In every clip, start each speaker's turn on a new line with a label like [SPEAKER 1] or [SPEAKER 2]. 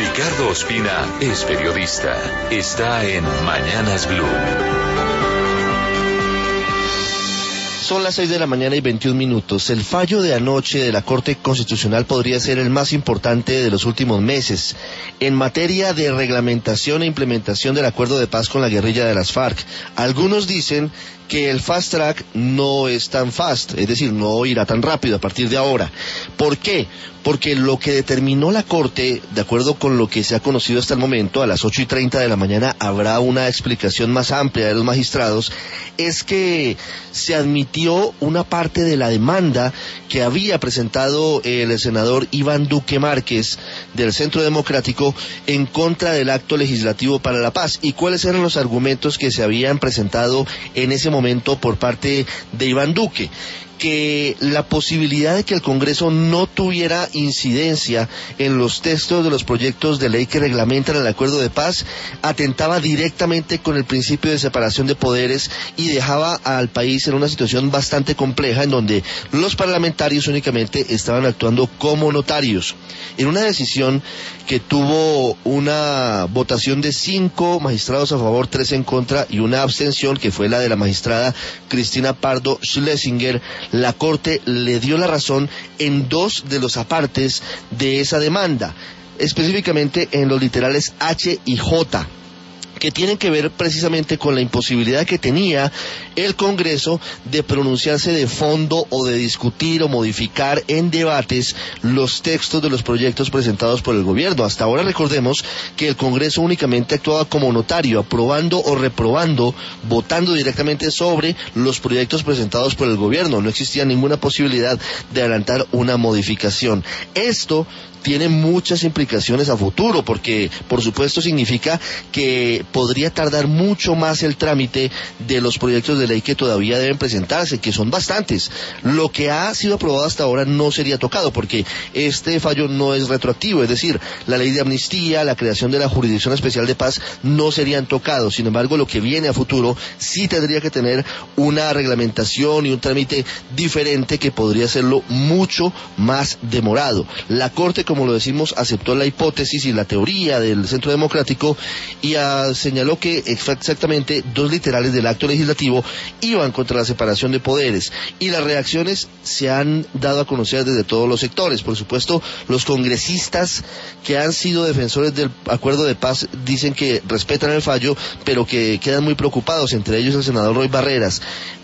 [SPEAKER 1] Ricardo Ospina es periodista. Está en Mañanas Blue.
[SPEAKER 2] Son las 6 de la mañana y 21 minutos. El fallo de anoche de la Corte Constitucional podría ser el más importante de los últimos meses en materia de reglamentación e implementación del acuerdo de paz con la guerrilla de las FARC. Algunos dicen que el fast track no es tan fast, es decir, no irá tan rápido a partir de ahora. ¿Por qué? Porque lo que determinó la Corte, de acuerdo con lo que se ha conocido hasta el momento, a las 8:30 de la mañana habrá una explicación más amplia de los magistrados, es que se admitió una parte de la demanda que había presentado el senador Iván Duque Márquez del Centro Democrático en contra del Acto Legislativo para la Paz. ¿Y cuáles eran los argumentos que se habían presentado en ese momento por parte de Iván Duque? Que la posibilidad de que el Congreso no tuviera incidencia en los textos de los proyectos de ley que reglamentan el acuerdo de paz atentaba directamente con el principio de separación de poderes y dejaba al país en una situación bastante compleja en donde los parlamentarios únicamente estaban actuando como notarios. En una decisión que tuvo una votación de 5 magistrados a favor, 3 en contra y una abstención, que fue la de la magistrada Cristina Pardo Schlesinger, la Corte le dio la razón en 2 de los apartes de esa demanda, específicamente en los literales H y J, que tienen que ver precisamente con la imposibilidad que tenía el Congreso de pronunciarse de fondo o de discutir o modificar en debates los textos de los proyectos presentados por el gobierno. Hasta ahora recordemos que el Congreso únicamente actuaba como notario, aprobando o reprobando, votando directamente sobre los proyectos presentados por el gobierno. No existía ninguna posibilidad de adelantar una modificación. Esto tiene muchas implicaciones a futuro, porque por supuesto significa que podría tardar mucho más el trámite de los proyectos de ley que todavía deben presentarse, que son bastantes. Lo que ha sido aprobado hasta ahora no sería tocado, porque este fallo no es retroactivo, es decir, la ley de amnistía, la creación de la Jurisdicción Especial de Paz no serían tocados. Sin embargo, lo que viene a futuro sí tendría que tener una reglamentación y un trámite diferente que podría hacerlo mucho más demorado. La Corte, como lo decimos, aceptó la hipótesis y la teoría del Centro Democrático y señaló que exactamente 2 literales del acto legislativo iban contra la separación de poderes, y las reacciones se han dado a conocer desde todos los sectores. Por supuesto, los congresistas que han sido defensores del acuerdo de paz dicen que respetan el fallo, pero que quedan muy preocupados, entre ellos el senador Roy Barreras.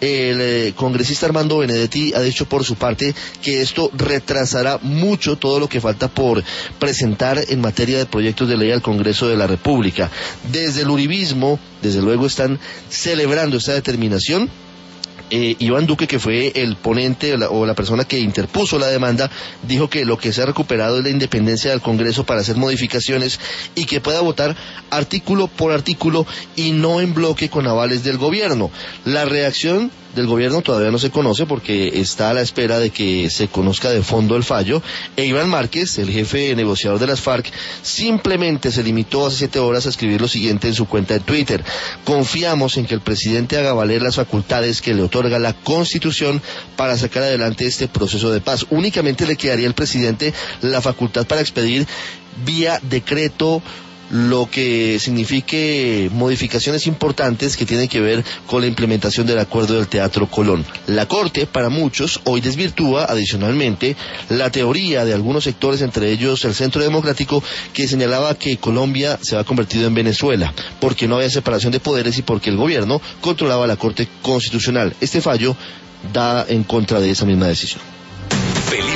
[SPEAKER 2] El congresista Armando Benedetti ha dicho por su parte que esto retrasará mucho todo lo que falta por presentar en materia de proyectos de ley al Congreso de la República. Desde el uribismo, desde luego, están celebrando esta determinación. Iván Duque, que fue el ponente o la persona que interpuso la demanda, dijo que lo que se ha recuperado es la independencia del Congreso para hacer modificaciones y que pueda votar artículo por artículo y no en bloque con avales del gobierno. La reacción del gobierno todavía no se conoce porque está a la espera de que se conozca de fondo el fallo, e Iván Márquez, el jefe negociador de las FARC, simplemente se limitó hace 7 horas a escribir lo siguiente en su cuenta de Twitter: confiamos en que el presidente haga valer las facultades que le otorga la Constitución para sacar adelante este proceso de paz. Únicamente le quedaría al presidente la facultad para expedir vía decreto lo que signifique modificaciones importantes que tienen que ver con la implementación del acuerdo del Teatro Colón. La Corte, para muchos, hoy desvirtúa adicionalmente la teoría de algunos sectores, entre ellos el Centro Democrático, que señalaba que Colombia se había convertido en Venezuela, porque no había separación de poderes y porque el gobierno controlaba la Corte Constitucional. Este fallo da en contra de esa misma decisión.